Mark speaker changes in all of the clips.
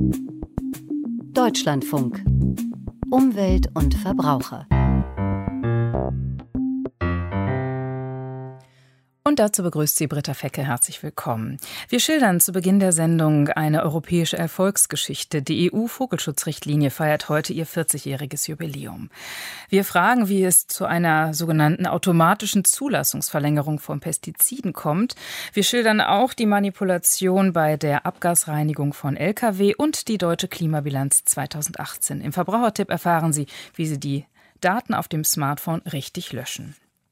Speaker 1: Deutschlandfunk. Umwelt und Verbraucher.
Speaker 2: Und dazu begrüßt sie Britta Fecke. Herzlich willkommen. Wir schildern zu Beginn der Sendung eine europäische Erfolgsgeschichte. Die EU-Vogelschutzrichtlinie feiert heute ihr 40-jähriges Jubiläum. Wir fragen, wie es zu einer sogenannten automatischen Zulassungsverlängerung von Pestiziden kommt. Wir schildern auch die Manipulation bei der Abgasreinigung von Lkw und die deutsche Klimabilanz 2018. Im Verbrauchertipp erfahren Sie, wie Sie die Daten auf dem Smartphone richtig löschen.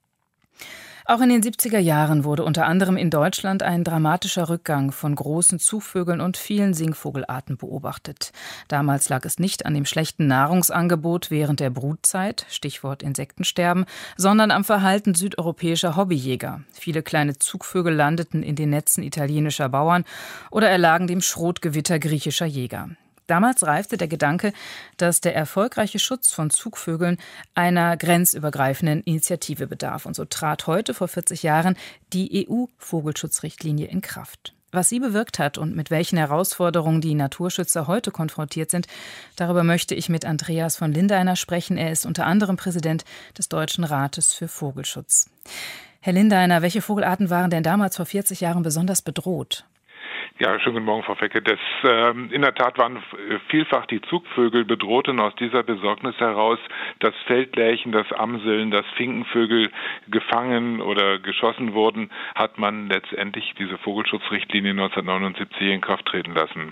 Speaker 2: Auch in den 70er Jahren wurde unter anderem in Deutschland ein dramatischer Rückgang von großen Zugvögeln und vielen Singvogelarten beobachtet. Damals lag es nicht an dem schlechten Nahrungsangebot während der Brutzeit, Stichwort Insektensterben, sondern am Verhalten südeuropäischer Hobbyjäger. Viele kleine Zugvögel landeten in den Netzen italienischer Bauern oder erlagen dem Schrotgewitter griechischer Jäger. Damals reifte der Gedanke, dass der erfolgreiche Schutz von Zugvögeln einer grenzübergreifenden Initiative bedarf. Und so trat heute vor 40 Jahren die EU-Vogelschutzrichtlinie in Kraft. Was sie bewirkt hat und mit welchen Herausforderungen die Naturschützer heute konfrontiert sind, darüber möchte ich mit Andreas von Lindeiner sprechen. Er ist unter anderem Präsident des Deutschen Rates für Vogelschutz. Herr Lindeiner, welche Vogelarten waren denn damals vor 40 Jahren besonders bedroht?
Speaker 3: Ja, schönen guten Morgen, Frau Fecke. In der Tat waren vielfach die Zugvögel bedroht und aus dieser Besorgnis heraus das Feldlärchen, das Amseln, das Finkenvögel gefangen oder geschossen wurden, hat man letztendlich diese Vogelschutzrichtlinie 1979 in Kraft treten lassen.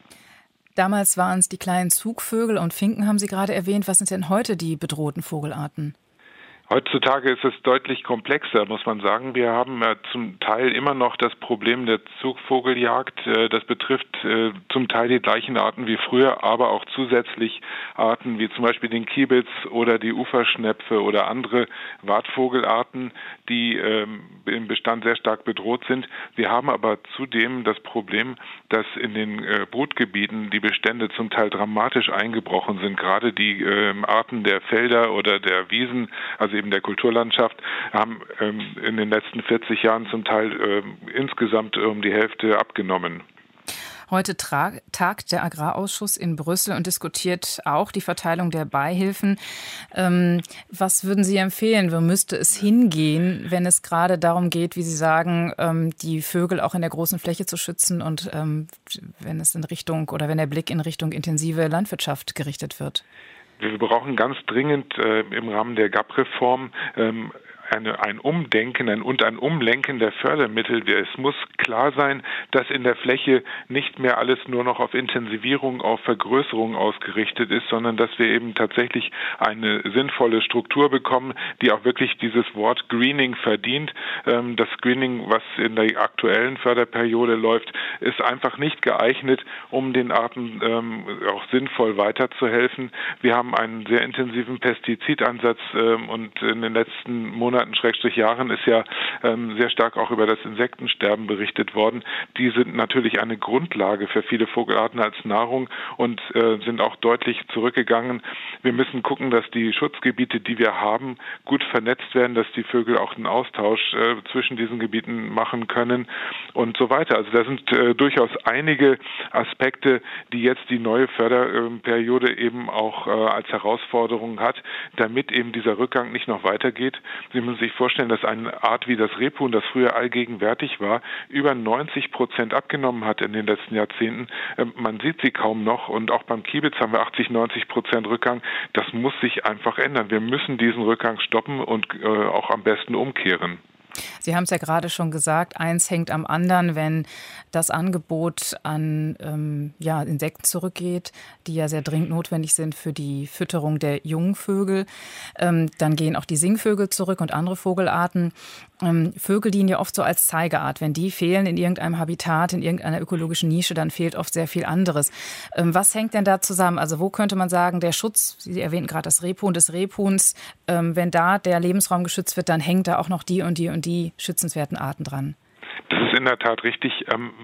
Speaker 2: Damals waren es die kleinen Zugvögel und Finken, haben Sie gerade erwähnt. Was sind denn heute die bedrohten Vogelarten?
Speaker 3: Heutzutage ist es deutlich komplexer, muss man sagen. Wir haben zum Teil immer noch das Problem der Zugvogeljagd. Das betrifft zum Teil die gleichen Arten wie früher, aber auch zusätzlich Arten wie zum Beispiel den Kiebitz oder die Uferschnepfe oder andere Wartvogelarten, die im Bestand sehr stark bedroht sind. Wir haben aber zudem das Problem, dass in den Brutgebieten die Bestände zum Teil dramatisch eingebrochen sind. Gerade die Arten der Felder oder der Wiesen, also eben der Kulturlandschaft, haben in den letzten 40 Jahren zum Teil insgesamt um die Hälfte abgenommen.
Speaker 2: Heute tagt der Agrarausschuss in Brüssel und diskutiert auch die Verteilung der Beihilfen. Was würden Sie empfehlen? Wo müsste es hingehen, wenn es gerade darum geht, wie Sie sagen, die Vögel auch in der großen Fläche zu schützen und wenn es wenn der Blick in Richtung intensive Landwirtschaft gerichtet wird?
Speaker 3: Wir brauchen ganz dringend im Rahmen der GAP-Reform ein Umdenken und ein Umlenken der Fördermittel. Es muss klar sein, dass in der Fläche nicht mehr alles nur noch auf Intensivierung, auf Vergrößerung ausgerichtet ist, sondern dass wir eben tatsächlich eine sinnvolle Struktur bekommen, die auch wirklich dieses Wort Greening verdient. Das Greening, was in der aktuellen Förderperiode läuft, ist einfach nicht geeignet, um den Arten auch sinnvoll weiterzuhelfen. Wir haben einen sehr intensiven Pestizidansatz und in den letzten Monaten, Jahren ist ja sehr stark auch über das Insektensterben berichtet worden. Die sind natürlich eine Grundlage für viele Vogelarten als Nahrung und sind auch deutlich zurückgegangen. Wir müssen gucken, dass die Schutzgebiete, die wir haben, gut vernetzt werden, dass die Vögel auch einen Austausch zwischen diesen Gebieten machen können und so weiter. Also da sind durchaus einige Aspekte, die jetzt die neue Förderperiode eben auch als Herausforderung hat, damit eben dieser Rückgang nicht noch weitergeht. Sie müssen sich vorstellen, dass eine Art wie das Rebhuhn, das früher allgegenwärtig war, über 90% abgenommen hat in den letzten Jahrzehnten. Man sieht sie kaum noch und auch beim Kiebitz haben wir 80-90% Rückgang. Das muss sich einfach ändern. Wir müssen diesen Rückgang stoppen und auch am besten umkehren.
Speaker 2: Sie haben es ja gerade schon gesagt, eins hängt am anderen, wenn das Angebot an Insekten zurückgeht, die ja sehr dringend notwendig sind für die Fütterung der jungen Vögel. Dann gehen auch die Singvögel zurück und andere Vogelarten. Vögel dienen ja oft so als Zeigeart. Wenn die fehlen in irgendeinem Habitat, in irgendeiner ökologischen Nische, dann fehlt oft sehr viel anderes. Was hängt denn da zusammen? Also wo könnte man sagen, der Schutz, Sie erwähnten gerade das Rebhuhn, des Rebhuhns, wenn da der Lebensraum geschützt wird, dann hängt da auch noch die und die und die schützenswerten Arten dran.
Speaker 3: Das ist in der Tat richtig. Wir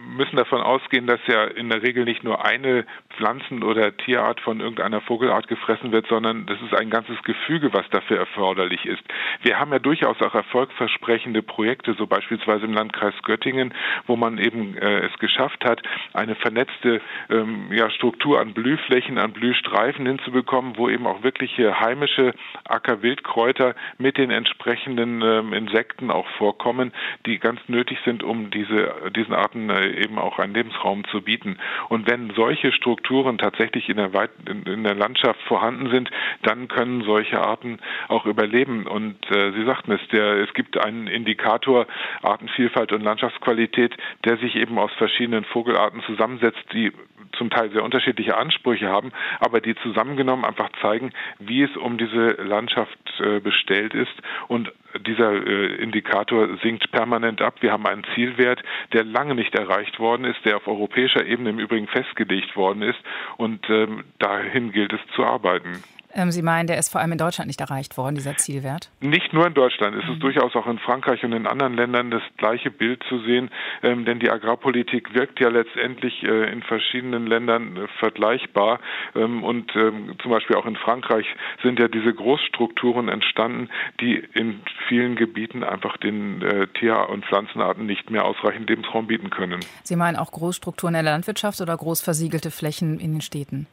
Speaker 3: müssen davon ausgehen, dass ja in der Regel nicht nur eine Pflanzen- oder Tierart von irgendeiner Vogelart gefressen wird, sondern das ist ein ganzes Gefüge, was dafür erforderlich ist. Wir haben ja durchaus auch erfolgversprechende Projekte, so beispielsweise im Landkreis Göttingen, wo man eben es geschafft hat, eine vernetzte Struktur an Blühflächen, an Blühstreifen hinzubekommen, wo eben auch wirkliche heimische Ackerwildkräuter mit den entsprechenden Insekten auch vorkommen, die ganz nötig sind, um diesen Arten eben auch einen Lebensraum zu bieten. Und wenn solche Strukturen tatsächlich in der Landschaft vorhanden sind, dann können solche Arten auch überleben. Und Sie sagten es gibt einen Indikator Artenvielfalt und Landschaftsqualität, der sich eben aus verschiedenen Vogelarten zusammensetzt, die zum Teil sehr unterschiedliche Ansprüche haben, aber die zusammengenommen einfach zeigen, wie es um diese Landschaft bestellt ist. Und dieser Indikator sinkt permanent ab. Wir haben einen Zielwert, der lange nicht erreicht worden ist, der auf europäischer Ebene im Übrigen festgelegt worden ist. Und dahin gilt es zu arbeiten.
Speaker 2: Sie meinen, der ist vor allem in Deutschland nicht erreicht worden, dieser Zielwert?
Speaker 3: Nicht nur in Deutschland. Es ist durchaus auch in Frankreich und in anderen Ländern das gleiche Bild zu sehen, denn die Agrarpolitik wirkt ja letztendlich in verschiedenen Ländern vergleichbar. Und zum Beispiel auch in Frankreich sind ja diese Großstrukturen entstanden, die in vielen Gebieten einfach den Tier- und Pflanzenarten nicht mehr ausreichend Lebensraum bieten können.
Speaker 2: Sie meinen auch Großstrukturen in der Landwirtschaft oder groß versiegelte Flächen in den Städten?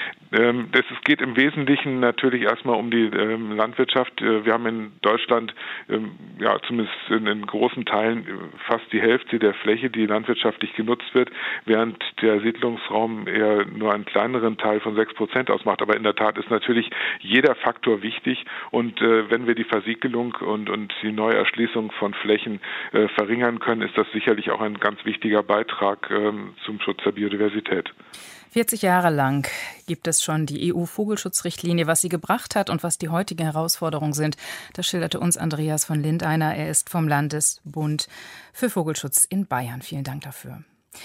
Speaker 3: Es geht im Wesentlichen natürlich erstmal um die Landwirtschaft. Wir haben in Deutschland zumindest in großen Teilen fast die Hälfte der Fläche, die landwirtschaftlich genutzt wird, während der Siedlungsraum eher nur einen kleineren Teil von 6% ausmacht. Aber in der Tat ist natürlich jeder Faktor wichtig. Und wenn wir die Versiegelung und die Neuerschließung von Flächen verringern können, ist das sicherlich auch ein ganz wichtiger Beitrag zum Schutz der Biodiversität.
Speaker 2: 40 Jahre lang gibt es schon die EU-Vogelschutzrichtlinie. Was sie gebracht hat und was die heutigen Herausforderungen sind, das schilderte uns Andreas von Lindeiner. Er ist vom Landesbund für Vogelschutz in Bayern. Vielen Dank dafür.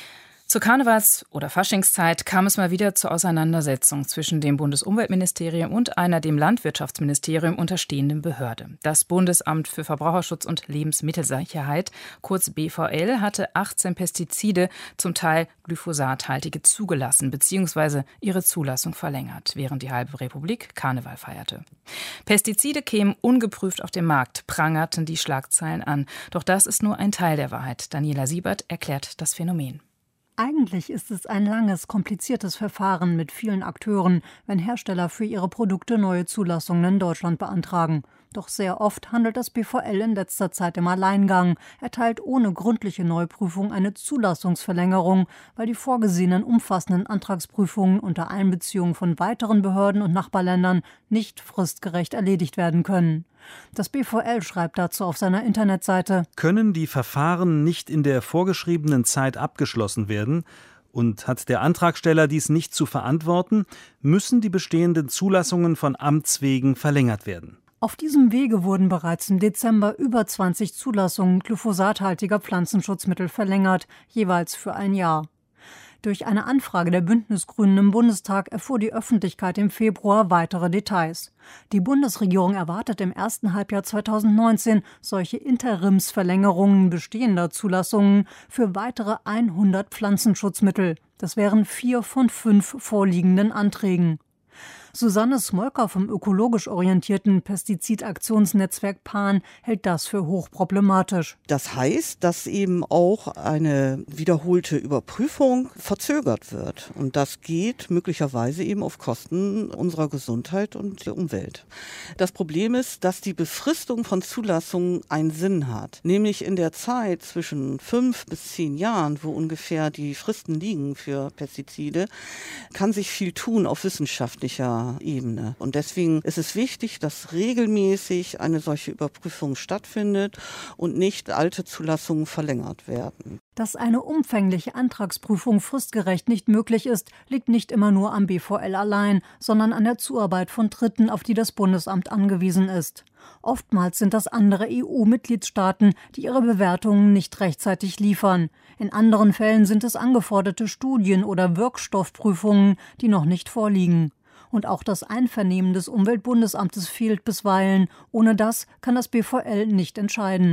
Speaker 2: Zur Karnevals- oder Faschingszeit kam es mal wieder zur Auseinandersetzung zwischen dem Bundesumweltministerium und einer dem Landwirtschaftsministerium unterstehenden Behörde. Das Bundesamt für Verbraucherschutz und Lebensmittelsicherheit, kurz BVL, hatte 18 Pestizide, zum Teil glyphosathaltige, zugelassen bzw. ihre Zulassung verlängert, während die halbe Republik Karneval feierte. Pestizide kämen ungeprüft auf den Markt, prangerten die Schlagzeilen an. Doch das ist nur ein Teil der Wahrheit. Daniela Siebert erklärt das Phänomen.
Speaker 4: Eigentlich ist es ein langes, kompliziertes Verfahren mit vielen Akteuren, wenn Hersteller für ihre Produkte neue Zulassungen in Deutschland beantragen. Doch sehr oft handelt das BVL in letzter Zeit im Alleingang, erteilt ohne gründliche Neuprüfung eine Zulassungsverlängerung, weil die vorgesehenen umfassenden Antragsprüfungen unter Einbeziehung von weiteren Behörden und Nachbarländern nicht fristgerecht erledigt werden können. Das BVL schreibt dazu auf seiner Internetseite:
Speaker 5: Können die Verfahren nicht in der vorgeschriebenen Zeit abgeschlossen werden und hat der Antragsteller dies nicht zu verantworten, müssen die bestehenden Zulassungen von Amts wegen verlängert werden.
Speaker 4: Auf diesem Wege wurden bereits im Dezember über 20 Zulassungen glyphosathaltiger Pflanzenschutzmittel verlängert, jeweils für ein Jahr. Durch eine Anfrage der Bündnisgrünen im Bundestag erfuhr die Öffentlichkeit im Februar weitere Details. Die Bundesregierung erwartet im ersten Halbjahr 2019 solche Interimsverlängerungen bestehender Zulassungen für weitere 100 Pflanzenschutzmittel. Das wären 4 von 5 vorliegenden Anträgen. Susanne Smolker vom ökologisch orientierten Pestizidaktionsnetzwerk PAN hält das für hochproblematisch.
Speaker 6: Das heißt, dass eben auch eine wiederholte Überprüfung verzögert wird. Und das geht möglicherweise eben auf Kosten unserer Gesundheit und der Umwelt. Das Problem ist, dass die Befristung von Zulassungen einen Sinn hat. Nämlich in der Zeit zwischen 5 bis 10 Jahren, wo ungefähr die Fristen liegen für Pestizide, kann sich viel tun auf wissenschaftlicher Ebene. Und deswegen ist es wichtig, dass regelmäßig eine solche Überprüfung stattfindet und nicht alte Zulassungen verlängert werden.
Speaker 4: Dass eine umfängliche Antragsprüfung fristgerecht nicht möglich ist, liegt nicht immer nur am BVL allein, sondern an der Zuarbeit von Dritten, auf die das Bundesamt angewiesen ist. Oftmals sind das andere EU-Mitgliedstaaten, die ihre Bewertungen nicht rechtzeitig liefern. In anderen Fällen sind es angeforderte Studien oder Wirkstoffprüfungen, die noch nicht vorliegen. Und auch das Einvernehmen des Umweltbundesamtes fehlt bisweilen. Ohne das kann das BVL nicht entscheiden.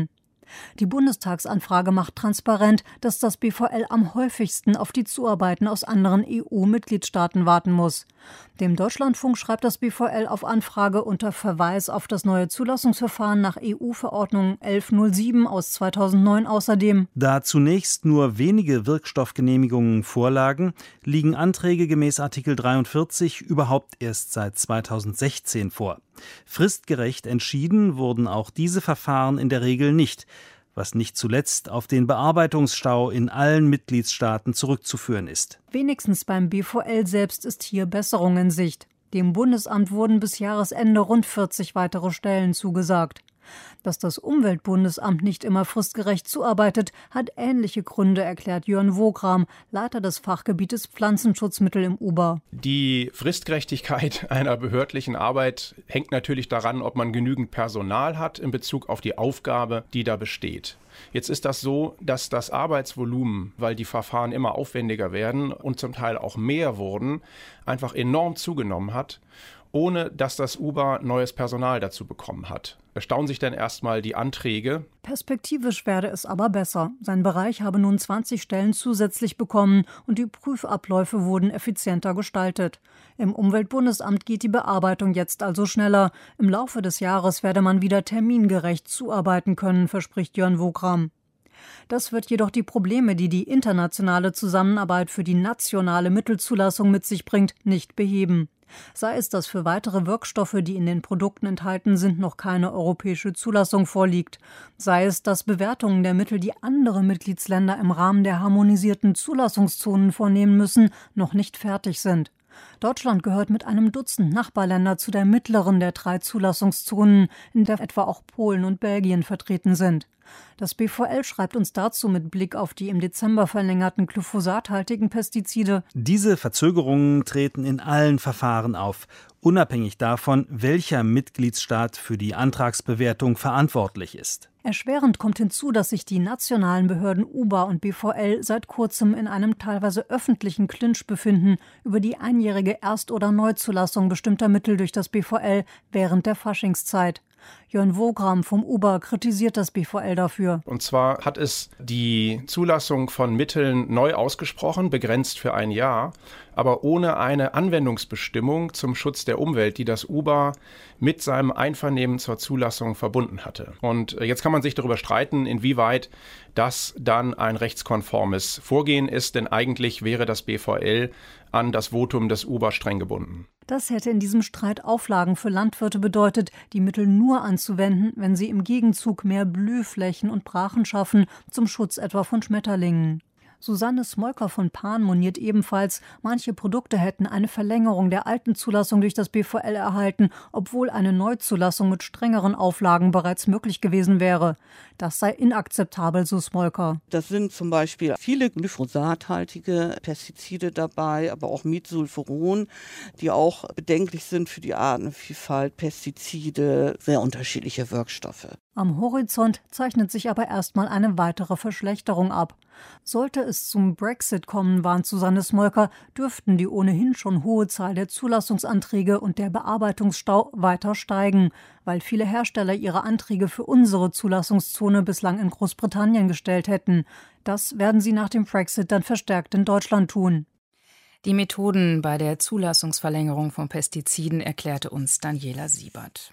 Speaker 4: Die Bundestagsanfrage macht transparent, dass das BVL am häufigsten auf die Zuarbeiten aus anderen EU-Mitgliedstaaten warten muss. Dem Deutschlandfunk schreibt das BVL auf Anfrage unter Verweis auf das neue Zulassungsverfahren nach EU-Verordnung 1107 aus 2009 außerdem:
Speaker 5: Da zunächst nur wenige Wirkstoffgenehmigungen vorlagen, liegen Anträge gemäß Artikel 43 überhaupt erst seit 2016 vor. Fristgerecht entschieden wurden auch diese Verfahren in der Regel nicht, was nicht zuletzt auf den Bearbeitungsstau in allen Mitgliedstaaten zurückzuführen ist.
Speaker 4: Wenigstens beim BVL selbst ist hier Besserung in Sicht. Dem Bundesamt wurden bis Jahresende rund 40 weitere Stellen zugesagt. Dass das Umweltbundesamt nicht immer fristgerecht zuarbeitet, hat ähnliche Gründe, erklärt Jörn Wogram, Leiter des Fachgebietes Pflanzenschutzmittel im UBA.
Speaker 7: Die Fristgerechtigkeit einer behördlichen Arbeit hängt natürlich daran, ob man genügend Personal hat in Bezug auf die Aufgabe, die da besteht. Jetzt ist das so, dass das Arbeitsvolumen, weil die Verfahren immer aufwendiger werden und zum Teil auch mehr wurden, einfach enorm zugenommen hat, ohne dass das UBA neues Personal dazu bekommen hat. Erstaunen sich dann erstmal die Anträge.
Speaker 4: Perspektivisch werde es aber besser. Sein Bereich habe nun 20 Stellen zusätzlich bekommen und die Prüfabläufe wurden effizienter gestaltet. Im Umweltbundesamt geht die Bearbeitung jetzt also schneller. Im Laufe des Jahres werde man wieder termingerecht zuarbeiten können, verspricht Jörn Wogram. Das wird jedoch die Probleme, die die internationale Zusammenarbeit für die nationale Mittelzulassung mit sich bringt, nicht beheben. Sei es, dass für weitere Wirkstoffe, die in den Produkten enthalten sind, noch keine europäische Zulassung vorliegt. Sei es, dass Bewertungen der Mittel, die andere Mitgliedsländer im Rahmen der harmonisierten Zulassungszonen vornehmen müssen, noch nicht fertig sind. Deutschland gehört mit einem Dutzend Nachbarländer zu der mittleren der 3 Zulassungszonen, in der etwa auch Polen und Belgien vertreten sind. Das BVL schreibt uns dazu mit Blick auf die im Dezember verlängerten glyphosathaltigen Pestizide:
Speaker 5: Diese Verzögerungen treten in allen Verfahren auf, unabhängig davon, welcher Mitgliedsstaat für die Antragsbewertung verantwortlich ist.
Speaker 4: Erschwerend kommt hinzu, dass sich die nationalen Behörden UBA und BVL seit kurzem in einem teilweise öffentlichen Clinch befinden über die einjährige Erst- oder Neuzulassung bestimmter Mittel durch das BVL während der Faschingszeit. Jörn Wogram vom UBA kritisiert das BVL dafür.
Speaker 7: Und zwar hat es die Zulassung von Mitteln neu ausgesprochen, begrenzt für ein Jahr, aber ohne eine Anwendungsbestimmung zum Schutz der Umwelt, die das UBA mit seinem Einvernehmen zur Zulassung verbunden hatte. Und jetzt kann man sich darüber streiten, inwieweit das dann ein rechtskonformes Vorgehen ist, denn eigentlich wäre das BVL an das Votum des UBA streng gebunden.
Speaker 4: Das hätte in diesem Streit Auflagen für Landwirte bedeutet, die Mittel nur anzuwenden, wenn sie im Gegenzug mehr Blühflächen und Brachen schaffen, zum Schutz etwa von Schmetterlingen. Susanne Smolker von Pan moniert ebenfalls, manche Produkte hätten eine Verlängerung der alten Zulassung durch das BVL erhalten, obwohl eine Neuzulassung mit strengeren Auflagen bereits möglich gewesen wäre. Das sei inakzeptabel, so Smolker.
Speaker 6: Das sind zum Beispiel viele glyphosathaltige Pestizide dabei, aber auch Metsulfuron, die auch bedenklich sind für die Artenvielfalt, Pestizide, sehr unterschiedliche Wirkstoffe.
Speaker 4: Am Horizont zeichnet sich aber erstmal eine weitere Verschlechterung ab. Sollte es zum Brexit kommen, warnt Susanne Smolker, dürften die ohnehin schon hohe Zahl der Zulassungsanträge und der Bearbeitungsstau weiter steigen, weil viele Hersteller ihre Anträge für unsere Zulassungszone bislang in Großbritannien gestellt hätten. Das werden sie nach dem Brexit dann verstärkt in Deutschland tun.
Speaker 2: Die Methoden bei der Zulassungsverlängerung von Pestiziden erklärte uns Daniela Siebert.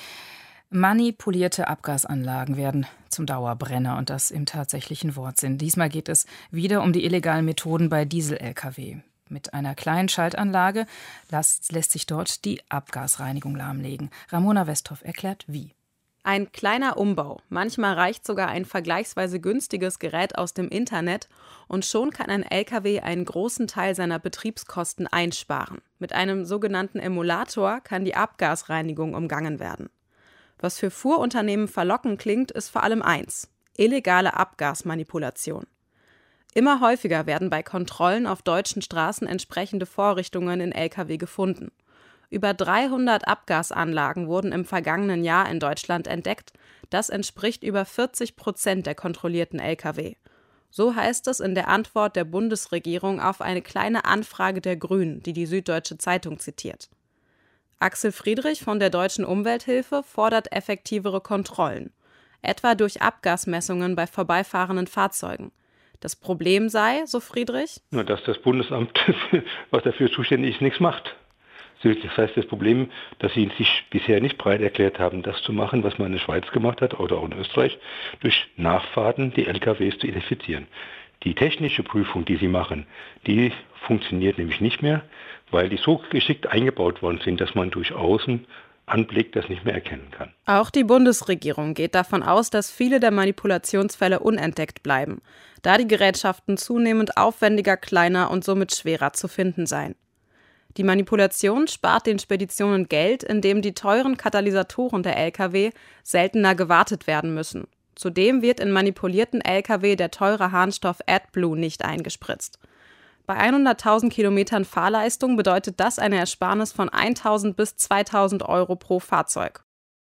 Speaker 2: Manipulierte Abgasanlagen werden zum Dauerbrenner und das im tatsächlichen Wortsinn. Diesmal geht es wieder um die illegalen Methoden bei Diesel-Lkw. Mit einer kleinen Schaltanlage lässt sich dort die Abgasreinigung lahmlegen. Ramona Westhoff erklärt, wie.
Speaker 8: Ein kleiner Umbau. Manchmal reicht sogar ein vergleichsweise günstiges Gerät aus dem Internet und schon kann ein Lkw einen großen Teil seiner Betriebskosten einsparen. Mit einem sogenannten Emulator kann die Abgasreinigung umgangen werden. Was für Fuhrunternehmen verlockend klingt, ist vor allem eins: illegale Abgasmanipulation. Immer häufiger werden bei Kontrollen auf deutschen Straßen entsprechende Vorrichtungen in Lkw gefunden. Über 300 Abgasanlagen wurden im vergangenen Jahr in Deutschland entdeckt. Das entspricht über 40% der kontrollierten Lkw. So heißt es in der Antwort der Bundesregierung auf eine kleine Anfrage der Grünen, die die Süddeutsche Zeitung zitiert. Axel Friedrich von der Deutschen Umwelthilfe fordert effektivere Kontrollen. etwa durch Abgasmessungen bei vorbeifahrenden Fahrzeugen. Das Problem sei, so Friedrich,
Speaker 9: nur dass das Bundesamt, was dafür zuständig ist, nichts macht. Das heißt, das Problem, dass sie sich bisher nicht bereit erklärt haben, das zu machen, was man in der Schweiz gemacht hat oder auch in Österreich, durch Nachfahrten die LKWs zu identifizieren. Die technische Prüfung, die sie machen, die funktioniert nämlich nicht mehr, weil die so geschickt eingebaut worden sind, dass man durch Außenanblick das nicht mehr erkennen kann.
Speaker 8: Auch die Bundesregierung geht davon aus, dass viele der Manipulationsfälle unentdeckt bleiben, da die Gerätschaften zunehmend aufwendiger, kleiner und somit schwerer zu finden seien. Die Manipulation spart den Speditionen Geld, indem die teuren Katalysatoren der Lkw seltener gewartet werden müssen. Zudem wird in manipulierten Lkw der teure Harnstoff AdBlue nicht eingespritzt. Bei 100.000 Kilometern Fahrleistung bedeutet das eine Ersparnis von 1.000 bis 2.000 Euro pro Fahrzeug.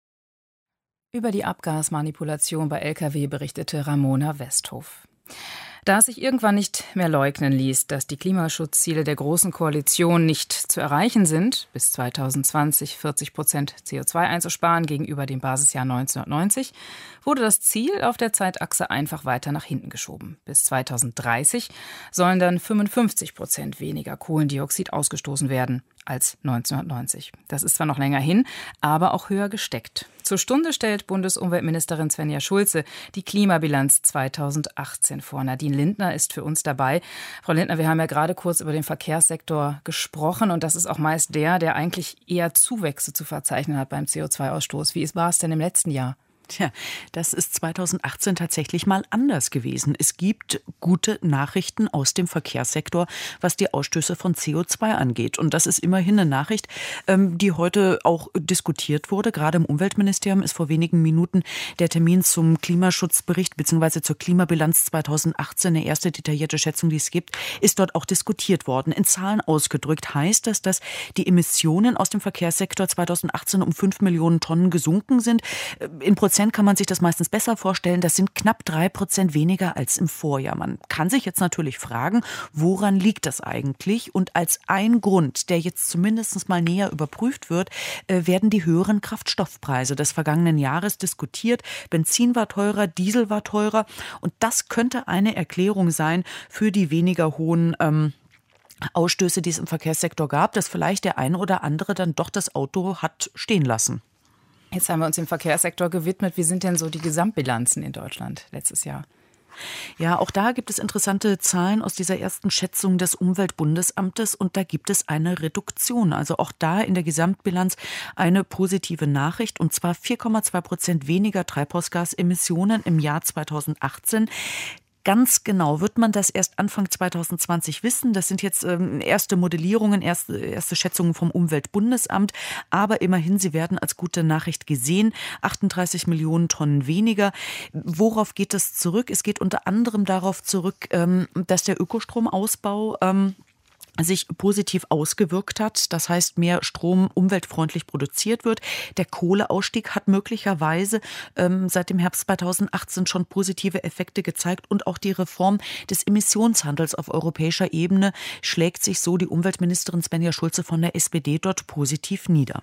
Speaker 2: Über die Abgasmanipulation bei Lkw berichtete Ramona Westhoff. Da es sich irgendwann nicht mehr leugnen ließ, dass die Klimaschutzziele der Großen Koalition nicht zu erreichen sind, bis 2020 40% CO2 einzusparen gegenüber dem Basisjahr 1990, wurde das Ziel auf der Zeitachse einfach weiter nach hinten geschoben. Bis 2030 sollen dann 55% weniger Kohlendioxid ausgestoßen werden als 1990. Das ist zwar noch länger hin, aber auch höher gesteckt. Zur Stunde stellt Bundesumweltministerin Svenja Schulze die Klimabilanz 2018 vor. Nadine Lindner ist für uns dabei. Frau Lindner, wir haben ja gerade kurz über den Verkehrssektor gesprochen und das ist auch meist der eigentlich eher Zuwächse zu verzeichnen hat beim CO2-Ausstoß. Wie war es denn im letzten Jahr?
Speaker 10: Tja, das ist 2018 tatsächlich mal anders gewesen. Es gibt gute Nachrichten aus dem Verkehrssektor, was die Ausstöße von CO2 angeht. Und das ist immerhin eine Nachricht, die heute auch diskutiert wurde. Gerade im Umweltministerium ist vor wenigen Minuten der Termin zum Klimaschutzbericht bzw. zur Klimabilanz 2018, eine erste detaillierte Schätzung, die es gibt, ist dort auch diskutiert worden. In Zahlen ausgedrückt heißt das, dass die Emissionen aus dem Verkehrssektor 2018 um 5 Millionen Tonnen gesunken sind. In Prozent kann man sich das meistens besser vorstellen. Das sind knapp 3% weniger als im Vorjahr. Man kann sich jetzt natürlich fragen, woran liegt das eigentlich? Und als ein Grund, der jetzt zumindest mal näher überprüft wird, werden die höheren Kraftstoffpreise des vergangenen Jahres diskutiert. Benzin war teurer, Diesel war teurer. Und das könnte eine Erklärung sein für die weniger hohen Ausstöße, die es im Verkehrssektor gab, dass vielleicht der eine oder andere dann doch das Auto hat stehen lassen.
Speaker 2: Jetzt haben wir uns dem Verkehrssektor gewidmet. Wie sind denn so die Gesamtbilanzen in Deutschland letztes Jahr?
Speaker 10: Ja, auch da gibt es interessante Zahlen aus dieser ersten Schätzung des Umweltbundesamtes und da gibt es eine Reduktion. Also auch da in der Gesamtbilanz eine positive Nachricht und zwar 4,2% weniger Treibhausgasemissionen im Jahr 2018. Ganz genau wird man das erst Anfang 2020 wissen. Das sind jetzt erste Modellierungen, erste Schätzungen vom Umweltbundesamt. Aber immerhin, sie werden als gute Nachricht gesehen. 38 Millionen Tonnen weniger. Worauf geht das zurück? Es geht unter anderem darauf zurück, dass der Ökostromausbau sich positiv ausgewirkt hat. Das heißt, mehr Strom umweltfreundlich produziert wird. Der Kohleausstieg hat möglicherweise seit dem Herbst 2018 schon positive Effekte gezeigt und auch die Reform des Emissionshandels auf europäischer Ebene schlägt sich, so die Umweltministerin Svenja Schulze von der SPD, dort positiv nieder.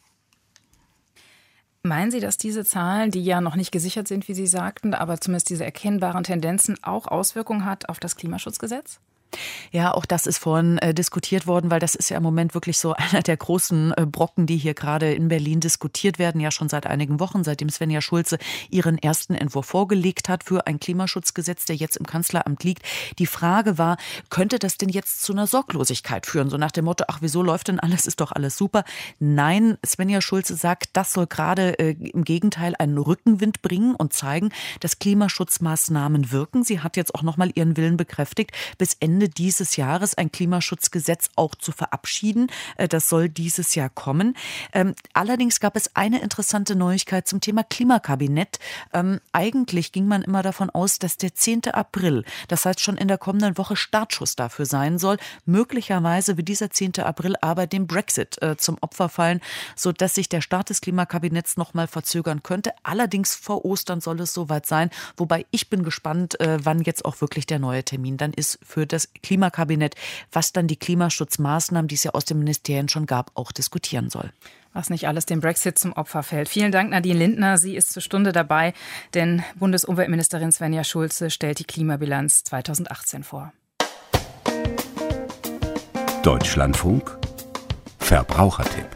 Speaker 2: Meinen Sie, dass diese Zahlen, die ja noch nicht gesichert sind, wie Sie sagten, aber zumindest diese erkennbaren Tendenzen auch Auswirkungen hat auf das Klimaschutzgesetz?
Speaker 10: Ja, auch das ist vorhin diskutiert worden, weil das ist ja im Moment wirklich so einer der großen Brocken, die hier gerade in Berlin diskutiert werden, ja schon seit einigen Wochen, seitdem Svenja Schulze ihren ersten Entwurf vorgelegt hat für ein Klimaschutzgesetz, der jetzt im Kanzleramt liegt. Die Frage war, könnte das denn jetzt zu einer Sorglosigkeit führen? So nach dem Motto, ach, wieso läuft denn alles, ist doch alles super. Nein, Svenja Schulze sagt, das soll gerade im Gegenteil einen Rückenwind bringen und zeigen, dass Klimaschutzmaßnahmen wirken. Sie hat jetzt auch nochmal ihren Willen bekräftigt, bis Ende dieses Jahres ein Klimaschutzgesetz auch zu verabschieden. Das soll dieses Jahr kommen. Allerdings gab es eine interessante Neuigkeit zum Thema Klimakabinett. Eigentlich ging man immer davon aus, dass der 10. April, das heißt schon in der kommenden Woche, Startschuss dafür sein soll. Möglicherweise wird dieser 10. April aber dem Brexit zum Opfer fallen, sodass sich der Start des Klimakabinetts noch mal verzögern könnte. Allerdings vor Ostern soll es soweit sein. Wobei ich bin gespannt, wann jetzt auch wirklich der neue Termin dann ist für das das Klimakabinett, was dann die Klimaschutzmaßnahmen, die es ja aus den Ministerien schon gab, auch diskutieren soll.
Speaker 2: Was nicht alles dem Brexit zum Opfer fällt. Vielen Dank, Nadine Lindner. Sie ist zur Stunde dabei, denn Bundesumweltministerin Svenja Schulze stellt die Klimabilanz 2018 vor.
Speaker 11: Deutschlandfunk Verbrauchertipp.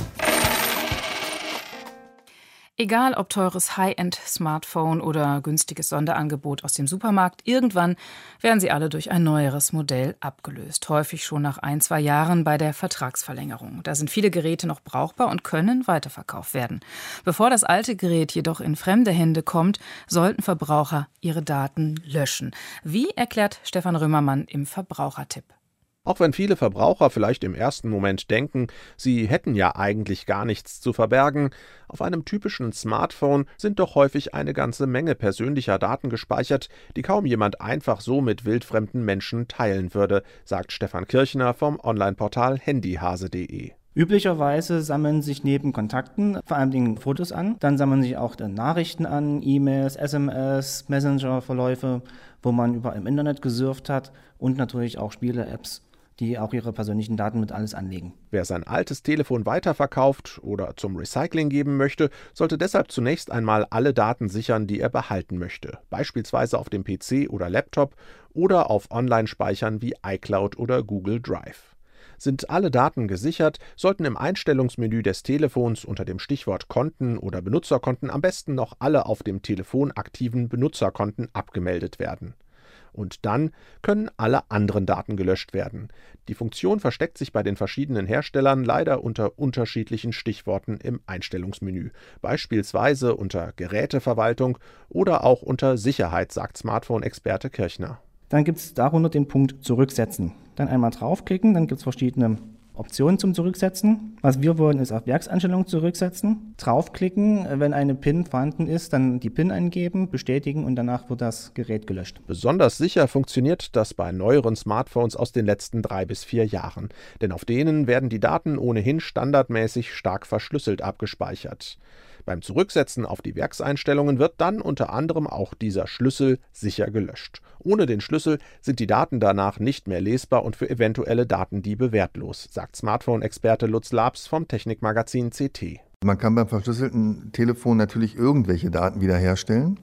Speaker 2: Egal ob teures High-End-Smartphone oder günstiges Sonderangebot aus dem Supermarkt, irgendwann werden sie alle durch ein neueres Modell abgelöst. Häufig schon nach 1-2 Jahren bei der Vertragsverlängerung. Da sind viele Geräte noch brauchbar und können weiterverkauft werden. Bevor das alte Gerät jedoch in fremde Hände kommt, sollten Verbraucher ihre Daten löschen. Wie, erklärt Stefan Römermann im Verbrauchertipp.
Speaker 12: Auch wenn viele Verbraucher vielleicht im ersten Moment denken, sie hätten ja eigentlich gar nichts zu verbergen, auf einem typischen Smartphone sind doch häufig eine ganze Menge persönlicher Daten gespeichert, die kaum jemand einfach so mit wildfremden Menschen teilen würde, sagt Stefan Kirchner vom Onlineportal handyhase.de.
Speaker 13: Üblicherweise sammeln sich neben Kontakten vor allem Dingen Fotos an, dann sammeln sich auch Nachrichten an, E-Mails, SMS, Messenger-Verläufe, wo man überall im Internet gesurft hat und natürlich auch Spiele-Apps, die auch ihre persönlichen Daten mit alles anlegen.
Speaker 12: Wer sein altes Telefon weiterverkauft oder zum Recycling geben möchte, sollte deshalb zunächst einmal alle Daten sichern, die er behalten möchte, beispielsweise auf dem PC oder Laptop oder auf Online-Speichern wie iCloud oder Google Drive. Sind alle Daten gesichert, sollten im Einstellungsmenü des Telefons unter dem Stichwort Konten oder Benutzerkonten am besten noch alle auf dem Telefon aktiven Benutzerkonten abgemeldet werden. Und dann können alle anderen Daten gelöscht werden. Die Funktion versteckt sich bei den verschiedenen Herstellern leider unter unterschiedlichen Stichworten im Einstellungsmenü, beispielsweise unter Geräteverwaltung oder auch unter Sicherheit, sagt Smartphone-Experte Kirchner.
Speaker 13: Dann gibt es darunter den Punkt Zurücksetzen. Dann einmal draufklicken, dann gibt es verschiedene Optionen zum Zurücksetzen. Was wir wollen, ist auf Werkseinstellungen zurücksetzen. Draufklicken, wenn eine PIN vorhanden ist, dann die PIN eingeben, bestätigen und danach wird das Gerät gelöscht.
Speaker 12: Besonders sicher funktioniert das bei neueren Smartphones aus den letzten 3 bis 4 Jahren. Denn auf denen werden die Daten ohnehin standardmäßig stark verschlüsselt abgespeichert. Beim Zurücksetzen auf die Werkseinstellungen wird dann unter anderem auch dieser Schlüssel sicher gelöscht. Ohne den Schlüssel sind die Daten danach nicht mehr lesbar und für eventuelle Datendiebe wertlos, sagt Smartphone-Experte Lutz Labs vom Technikmagazin CT.
Speaker 14: Man kann beim verschlüsselten Telefon natürlich irgendwelche Daten wiederherstellen,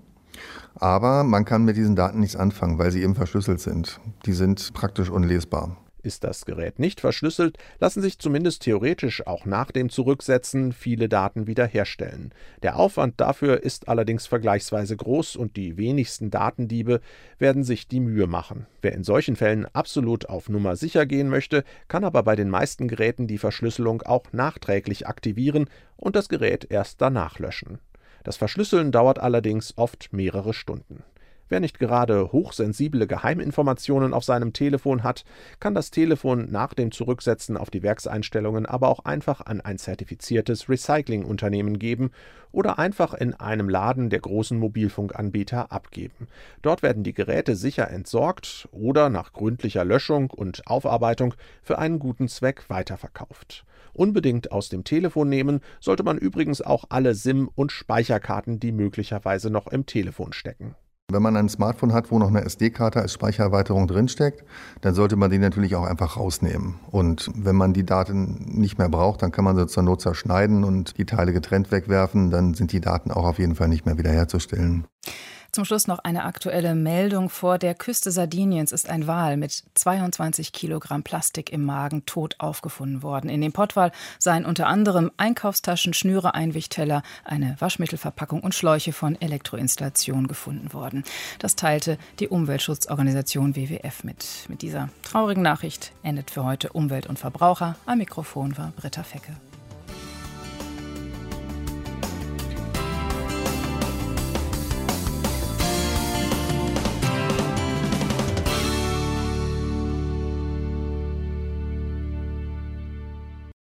Speaker 14: aber man kann mit diesen Daten nichts anfangen, weil sie eben verschlüsselt sind. Die sind praktisch unlesbar.
Speaker 12: Ist das Gerät nicht verschlüsselt, lassen sich zumindest theoretisch auch nach dem Zurücksetzen viele Daten wiederherstellen. Der Aufwand dafür ist allerdings vergleichsweise groß und die wenigsten Datendiebe werden sich die Mühe machen. Wer in solchen Fällen absolut auf Nummer sicher gehen möchte, kann aber bei den meisten Geräten die Verschlüsselung auch nachträglich aktivieren und das Gerät erst danach löschen. Das Verschlüsseln dauert allerdings oft mehrere Stunden. Wer nicht gerade hochsensible Geheiminformationen auf seinem Telefon hat, kann das Telefon nach dem Zurücksetzen auf die Werkseinstellungen aber auch einfach an ein zertifiziertes Recyclingunternehmen geben oder einfach in einem Laden der großen Mobilfunkanbieter abgeben. Dort werden die Geräte sicher entsorgt oder nach gründlicher Löschung und Aufarbeitung für einen guten Zweck weiterverkauft. Unbedingt aus dem Telefon nehmen sollte man übrigens auch alle SIM- und Speicherkarten, die möglicherweise noch im Telefon stecken.
Speaker 14: Wenn man ein Smartphone hat, wo noch eine SD-Karte als Speichererweiterung drinsteckt, dann sollte man die natürlich auch einfach rausnehmen. Und wenn man die Daten nicht mehr braucht, dann kann man sie zur Not zerschneiden und die Teile getrennt wegwerfen. Dann sind die Daten auch auf jeden Fall nicht mehr wiederherzustellen.
Speaker 2: Zum Schluss noch eine aktuelle Meldung. Vor der Küste Sardiniens ist ein Wal mit 22 Kilogramm Plastik im Magen tot aufgefunden worden. In dem Pottwal seien unter anderem Einkaufstaschen, Schnüre, Einwichteller, eine Waschmittelverpackung und Schläuche von Elektroinstallationen gefunden worden. Das teilte die Umweltschutzorganisation WWF mit. Mit dieser traurigen Nachricht endet für heute Umwelt und Verbraucher. Am Mikrofon war Britta Fecke.